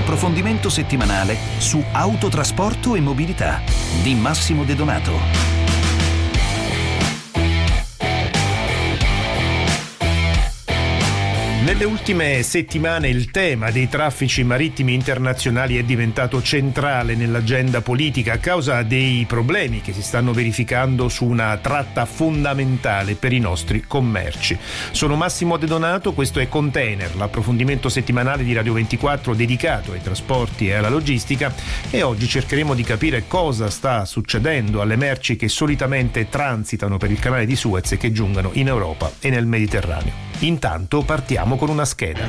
l'approfondimento settimanale su autotrasporto e mobilità di Massimo De Donato. Nelle ultime settimane il tema dei traffici marittimi internazionali è diventato centrale nell'agenda politica a causa dei problemi che si stanno verificando su una tratta fondamentale per i nostri commerci. Sono Massimo De Donato, questo è Container, l'approfondimento settimanale di Radio 24 dedicato ai trasporti e alla logistica, e oggi cercheremo di capire cosa sta succedendo alle merci che solitamente transitano per il canale di Suez e che giungono in Europa e nel Mediterraneo. Intanto partiamo con una scheda.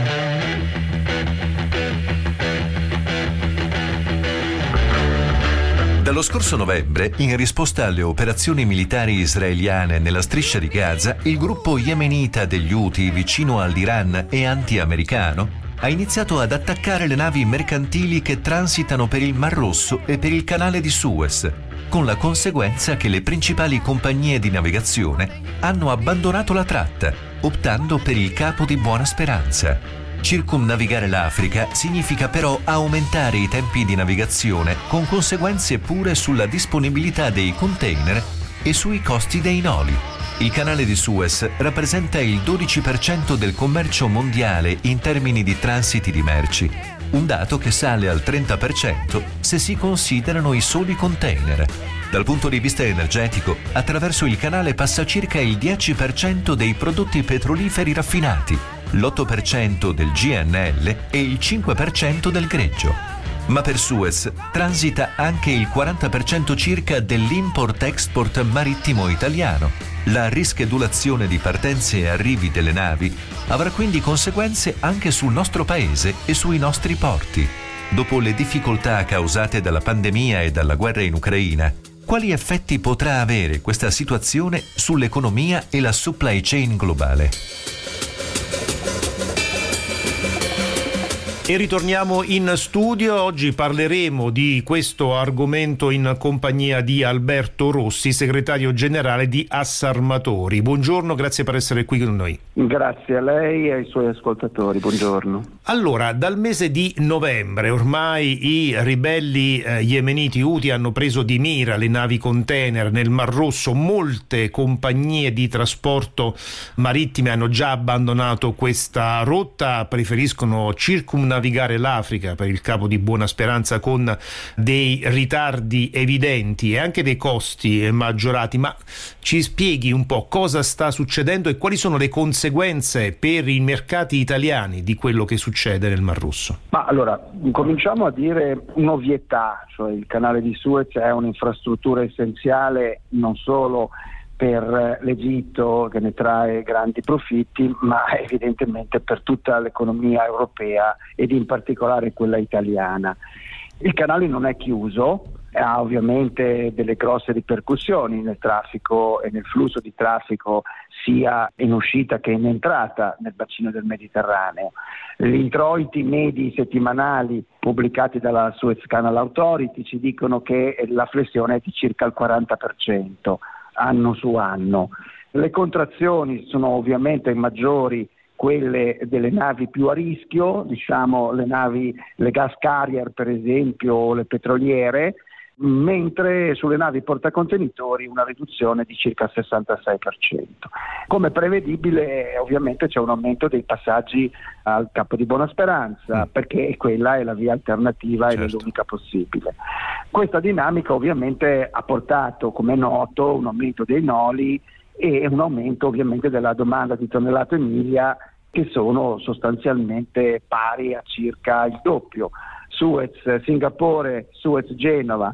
Dallo scorso novembre, in risposta alle operazioni militari israeliane nella striscia di Gaza, il gruppo yemenita degli Houthi vicino all'Iran e anti-americano ha iniziato ad attaccare le navi mercantili che transitano per il Mar Rosso e per il canale di Suez, con la conseguenza che le principali compagnie di navigazione hanno abbandonato la tratta, optando per il Capo di Buona Speranza. Circumnavigare l'Africa significa però aumentare i tempi di navigazione, con conseguenze pure sulla disponibilità dei container e sui costi dei noli. Il canale di Suez rappresenta il 12% del commercio mondiale in termini di transiti di merci, un dato che sale al 30% se si considerano i soli container. Dal punto di vista energetico, attraverso il canale passa circa il 10% dei prodotti petroliferi raffinati, l'8% del GNL e il 5% del greggio. Ma per Suez transita anche il 40% circa dell'import-export marittimo italiano. La rischedulazione di partenze e arrivi delle navi avrà quindi conseguenze anche sul nostro paese e sui nostri porti. Dopo le difficoltà causate dalla pandemia e dalla guerra in Ucraina, quali effetti potrà avere questa situazione sull'economia e la supply chain globale? E ritorniamo in studio. Oggi parleremo di questo argomento in compagnia di Alberto Rossi, segretario generale di Assarmatori. Buongiorno, grazie per essere qui con noi. Grazie a lei e ai suoi ascoltatori, buongiorno. Allora, dal mese di novembre ormai i ribelli yemeniti Houthi hanno preso di mira le navi container nel Mar Rosso. Molte compagnie di trasporto marittime hanno già abbandonato questa rotta, preferiscono circumnavigare l'Africa per il Capo di Buona Speranza con dei ritardi evidenti e anche dei costi maggiorati. Ma ci spieghi un po' cosa sta succedendo e quali sono le conseguenze per i mercati italiani di quello che succede nel Mar Rosso? Ma allora, cominciamo a dire un'ovvietà, cioè il canale di Suez è un'infrastruttura essenziale non solo per l'Egitto, che ne trae grandi profitti, ma evidentemente per tutta l'economia europea ed in particolare quella italiana. Il canale non è chiuso, ha ovviamente delle grosse ripercussioni nel traffico e nel flusso di traffico sia in uscita che in entrata nel bacino del Mediterraneo. Gli introiti medi settimanali pubblicati dalla Suez Canal Authority ci dicono che la flessione è di circa il 40% anno su anno. Le contrazioni sono ovviamente maggiori quelle delle navi più a rischio, diciamo le navi, le gas carrier per esempio, o le petroliere, mentre sulle navi portacontenitori una riduzione di circa il 66%. Come prevedibile ovviamente c'è un aumento dei passaggi al Capo di Buona Speranza, perché quella è la via alternativa ed è l'unica possibile. Questa dinamica ovviamente ha portato, come è noto, un aumento dei noli e un aumento ovviamente della domanda di tonnellate miglia, che sono sostanzialmente pari a circa il doppio. Suez Singapore, Suez Genova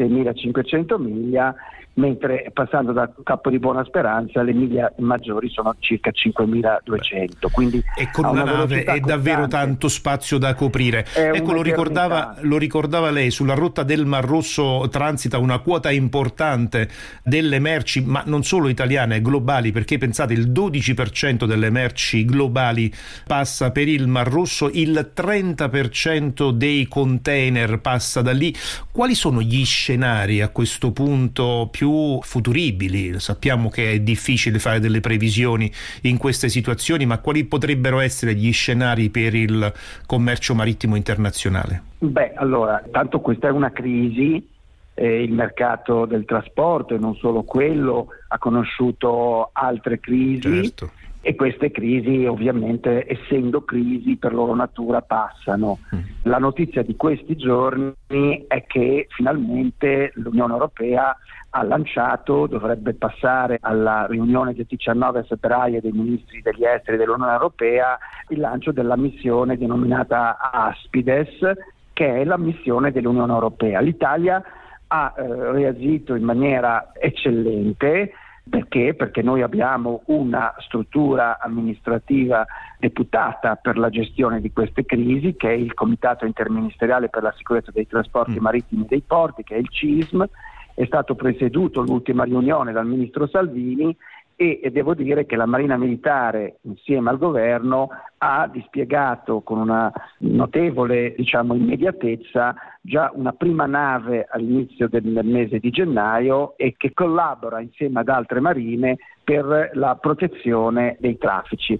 6.500 miglia, mentre passando da Capo di Buona Speranza le miglia maggiori sono circa 5.200, quindi e con una nave è davvero tanto spazio da coprire. Ecco, lo ricordava lei, sulla rotta del Mar Rosso transita una quota importante delle merci, ma non solo italiane, globali, perché pensate il 12% delle merci globali passa per il Mar Rosso, il 30% dei container passa da lì. Quali sono gli scenari a questo punto più più futuribili? Sappiamo che è difficile fare delle previsioni in queste situazioni, ma quali potrebbero essere gli scenari per il commercio marittimo internazionale? Allora, tanto questa è una crisi, il mercato del trasporto, e non solo quello, ha conosciuto altre crisi. Certo. E queste crisi, ovviamente, essendo crisi per loro natura, passano. La notizia di questi giorni è che finalmente l'Unione Europea ha lanciato, dovrebbe passare alla riunione del 19 febbraio dei ministri degli esteri dell'Unione Europea, il lancio della missione denominata Aspides, che è la missione dell'Unione Europea. L'Italia ha reagito in maniera eccellente. Perché? Perché noi abbiamo una struttura amministrativa deputata per la gestione di queste crisi, che è il Comitato Interministeriale per la Sicurezza dei Trasporti Marittimi e dei Porti, che è il CISM. È stato presieduto l'ultima riunione dal ministro Salvini e devo dire che la Marina Militare, insieme al governo, ha dispiegato con una notevole, immediatezza già una prima nave all'inizio del mese di gennaio, e che collabora insieme ad altre marine per la protezione dei traffici.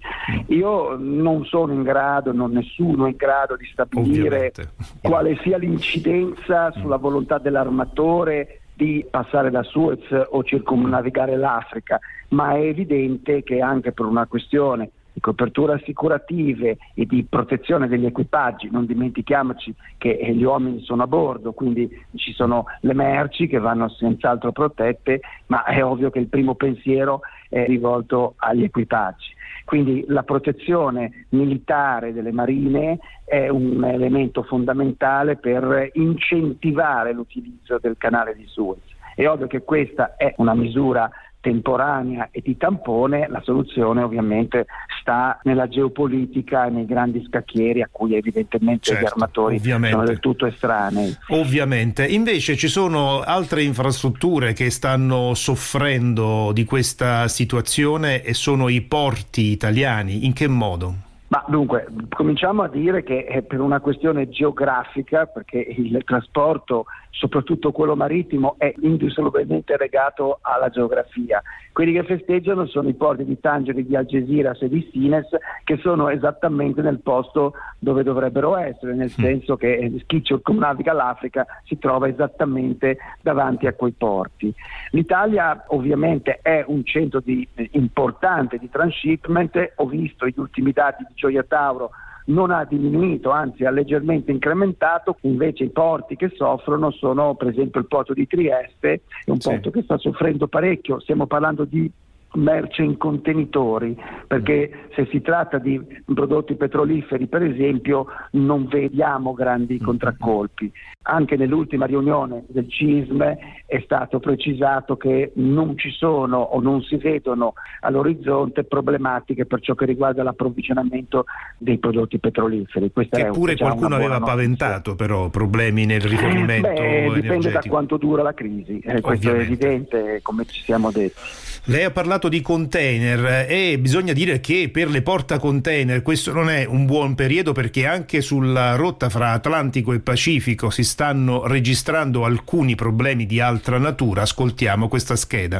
Io non sono in grado, nessuno è in grado di stabilire quale sia l'incidenza sulla volontà dell'armatore di passare da Suez o circumnavigare l'Africa, ma è evidente che anche per una questione di coperture assicurative e di protezione degli equipaggi, non dimentichiamoci che gli uomini sono a bordo, quindi ci sono le merci che vanno senz'altro protette, ma è ovvio che il primo pensiero è rivolto agli equipaggi. Quindi la protezione militare delle marine è un elemento fondamentale per incentivare l'utilizzo del canale di Suez. È ovvio che questa è una misura temporanea e di tampone. La soluzione ovviamente sta nella geopolitica e nei grandi scacchieri a cui evidentemente gli armatori sono del tutto estranei. Ovviamente. Invece ci sono altre infrastrutture che stanno soffrendo di questa situazione e sono i porti italiani. In che modo? Ma dunque, cominciamo a dire che è per una questione geografica, perché il trasporto, soprattutto quello marittimo, è indissolubilmente legato alla geografia. Quelli che festeggiano sono i porti di Tangeri, di Algeciras e di Sines, che sono esattamente nel posto dove dovrebbero essere, nel senso che chi circumnaviga l'Africa si trova esattamente davanti a quei porti. L'Italia ovviamente è un centro importante di transshipment. Ho visto gli ultimi dati di Gioia Tauro, non ha diminuito, anzi ha leggermente incrementato. Invece i porti che soffrono sono per esempio il porto di Trieste, è un porto che sta soffrendo parecchio. Stiamo parlando di merce in contenitori, perché se si tratta di prodotti petroliferi per esempio non vediamo grandi contraccolpi. Anche nell'ultima riunione del CISM è stato precisato che non ci sono o non si vedono all'orizzonte problematiche per ciò che riguarda l'approvvigionamento dei prodotti petroliferi. Questa che pure qualcuno aveva paventato, però problemi nel rifornimento energetico. Dipende da quanto dura la crisi, questo è evidente, come ci siamo detti. Lei ha parlato di container e bisogna dire che per le portacontainer questo non è un buon periodo, perché anche sulla rotta fra Atlantico e Pacifico si stanno registrando alcuni problemi di altra natura. Ascoltiamo questa scheda.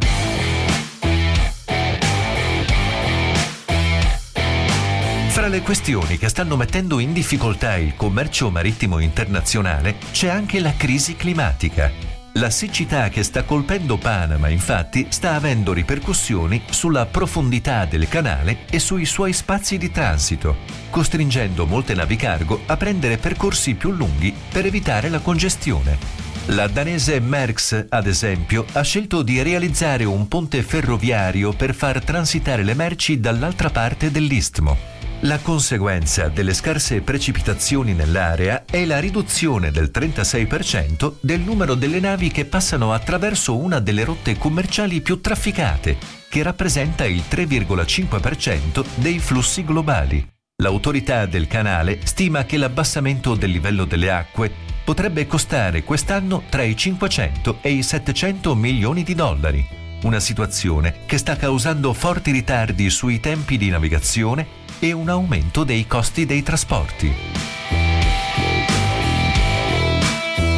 Fra le questioni che stanno mettendo in difficoltà il commercio marittimo internazionale c'è anche la crisi climatica. La siccità che sta colpendo Panama, infatti, sta avendo ripercussioni sulla profondità del canale e sui suoi spazi di transito, costringendo molte navi cargo a prendere percorsi più lunghi per evitare la congestione. La danese Maersk, ad esempio, ha scelto di realizzare un ponte ferroviario per far transitare le merci dall'altra parte dell'istmo. La conseguenza delle scarse precipitazioni nell'area è la riduzione del 36% del numero delle navi che passano attraverso una delle rotte commerciali più trafficate, che rappresenta il 3,5% dei flussi globali. L'autorità del canale stima che l'abbassamento del livello delle acque potrebbe costare quest'anno tra i 500 e i 700 milioni di dollari. Una situazione che sta causando forti ritardi sui tempi di navigazione e un aumento dei costi dei trasporti.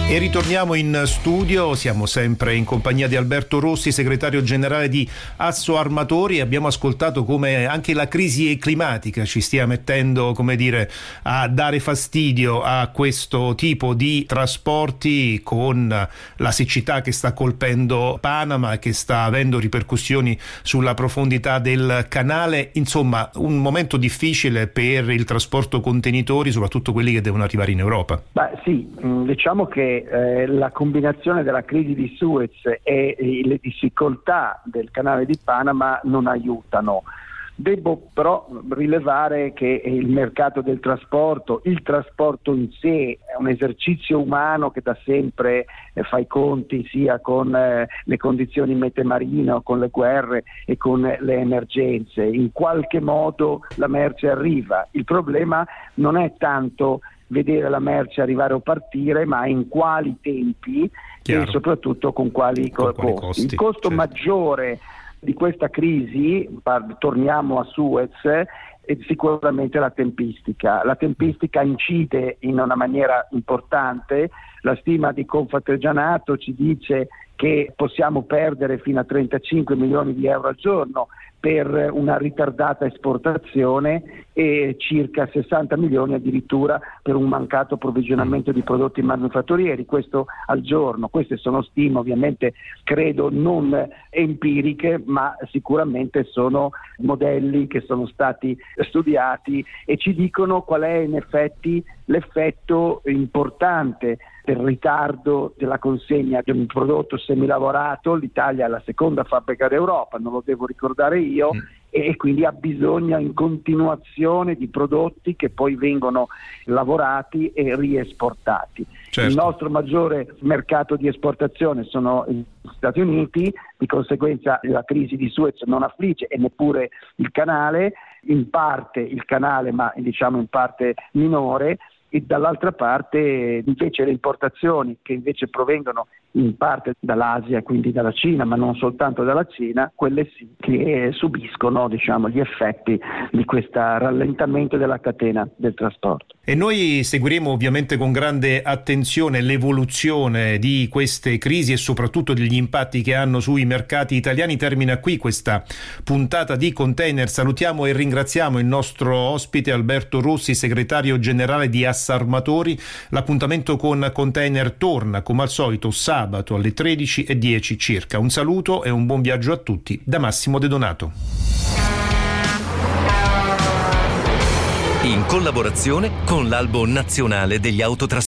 E ritorniamo in studio, siamo sempre in compagnia di Alberto Rossi, segretario generale di Assoarmatori. Abbiamo ascoltato come anche la crisi climatica ci stia mettendo, come dire, a dare fastidio a questo tipo di trasporti, con la siccità che sta colpendo Panama e che sta avendo ripercussioni sulla profondità del canale. Insomma, un momento difficile per il trasporto contenitori, soprattutto quelli che devono arrivare in Europa. Beh sì, diciamo che la combinazione della crisi di Suez e le difficoltà del canale di Panama non aiutano. Devo però rilevare che il mercato del trasporto, il trasporto in sé, è un esercizio umano che da sempre fa i conti sia con le condizioni metemarine, con le guerre e con le emergenze. In qualche modo la merce arriva. Il problema non è tanto vedere la merce arrivare o partire, ma in quali tempi. Chiaro. E soprattutto con quali costi. Il costo maggiore di questa crisi, torniamo a Suez, è sicuramente la tempistica. La tempistica incide in una maniera importante. La stima di Confartigianato ci dice che possiamo perdere fino a 35 milioni di euro al giorno per una ritardata esportazione e circa 60 milioni addirittura per un mancato approvvigionamento di prodotti manufatturieri, questo al giorno. Queste sono stime ovviamente credo non empiriche, ma sicuramente sono modelli che sono stati studiati e ci dicono qual è in effetti l'effetto importante del ritardo della consegna di un prodotto semilavorato. L'Italia è la seconda fabbrica d'Europa, non lo devo ricordare io, e quindi ha bisogno in continuazione di prodotti che poi vengono lavorati e riesportati. Certo. Il nostro maggiore mercato di esportazione sono gli Stati Uniti, di conseguenza la crisi di Suez non affligge e neppure il canale, in parte il canale ma diciamo in parte minore, e dall'altra parte invece le importazioni che invece provengono in parte dall'Asia, quindi dalla Cina, ma non soltanto dalla Cina, quelle sì che subiscono diciamo gli effetti di questo rallentamento della catena del trasporto. E noi seguiremo ovviamente con grande attenzione l'evoluzione di queste crisi e soprattutto degli impatti che hanno sui mercati italiani. Termina qui questa puntata di Container. Salutiamo e ringraziamo il nostro ospite Alberto Rossi, segretario generale di Assoarmatori. L'appuntamento con Container torna come al solito sabato alle 13:10 circa. Un saluto e un buon viaggio a tutti da Massimo De Donato. In collaborazione con l'Albo Nazionale degli Autotrasporti.